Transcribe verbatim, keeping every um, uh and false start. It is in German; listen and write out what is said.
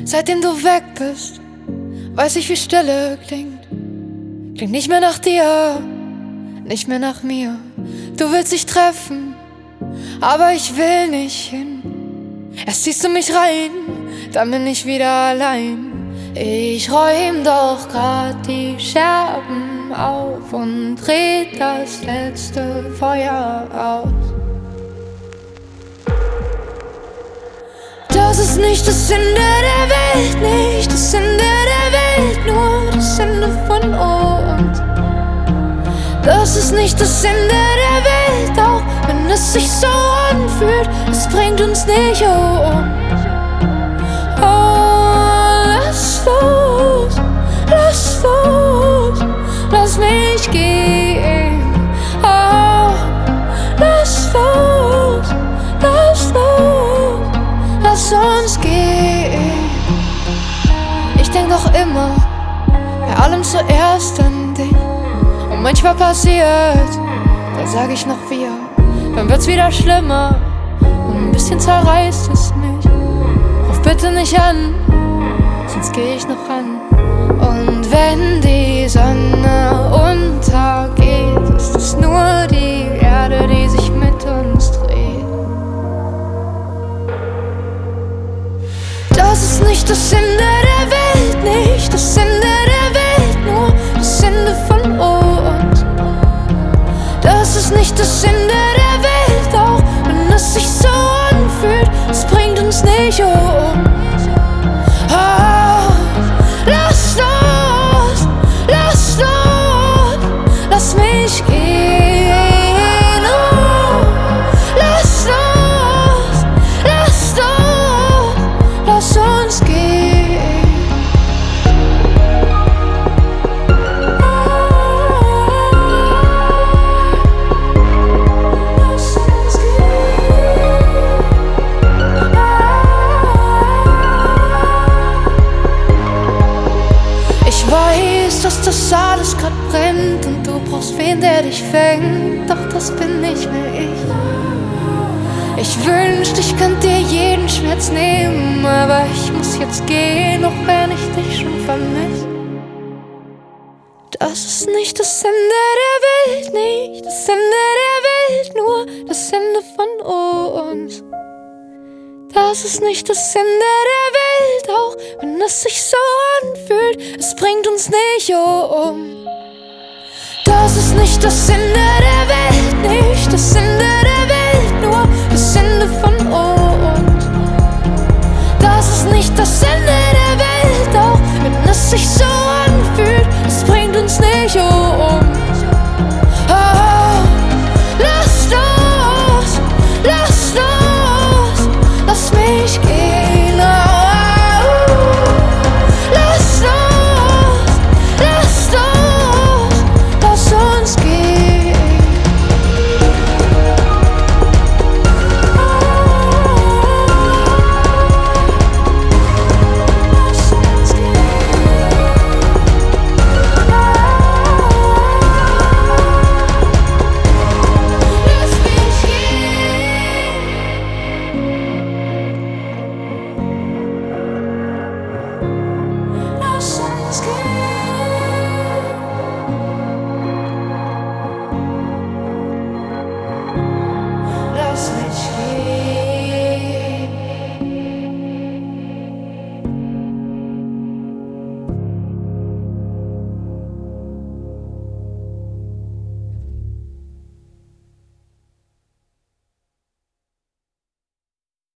Seitdem du weg bist, weiß ich, wie Stille klingt. Klingt nicht mehr nach dir, nicht mehr nach mir. Du willst dich treffen, aber ich will nicht hin. Erst ziehst du mich rein, dann bin ich wieder allein. Ich räum doch grad die Scherben auf und dreh das letzte Feuer aus. Das ist nicht das Ende der Welt, nicht das Ende der Welt, nur das Ende von uns. Das ist nicht das Ende der Welt, auch wenn es sich so anfühlt, es bringt uns nicht um. Oh, lass los, lass los, lass mich gehen. Oh, lass los, lass los, lass uns gehen. Ich denk doch immer bei allem zuerst an dich. Und manchmal passiert, da sag ich noch wir. Dann wird's wieder schlimmer und ein bisschen zerreißt es mich. Ruf bitte nicht an, sonst geh ich noch ran. Und wenn die Sonne untergeht, ist es nur die Erde, die sich mit uns dreht. Das ist nicht das Ende der Welt, nicht das Ende der Welt, nur das Ende von uns. Das ist nicht das Ende der Welt, auch wenn es sich so anfühlt, es bringt uns nicht um. Oh, lass los, lass los, lass mich gehen. Oh, lass los, lass los, lass uns gehen. Lass uns gehen. Ich weiß, dass das alles grad brennt und du brauchst wen, der dich fängt, doch das bin nicht mehr ich. Ich wünschte, ich könnte dir jeden Schmerz nehmen, aber ich muss jetzt gehen, auch wenn ich dich schon vermiss. Das ist nicht das Ende der Welt, nicht das Ende der Welt, nur das Ende von uns. Das ist nicht das Ende der Welt, auch wenn es sich so anfühlt, es bringt uns nicht um. Das ist nicht das Ende der Welt, nicht das Ende der Welt.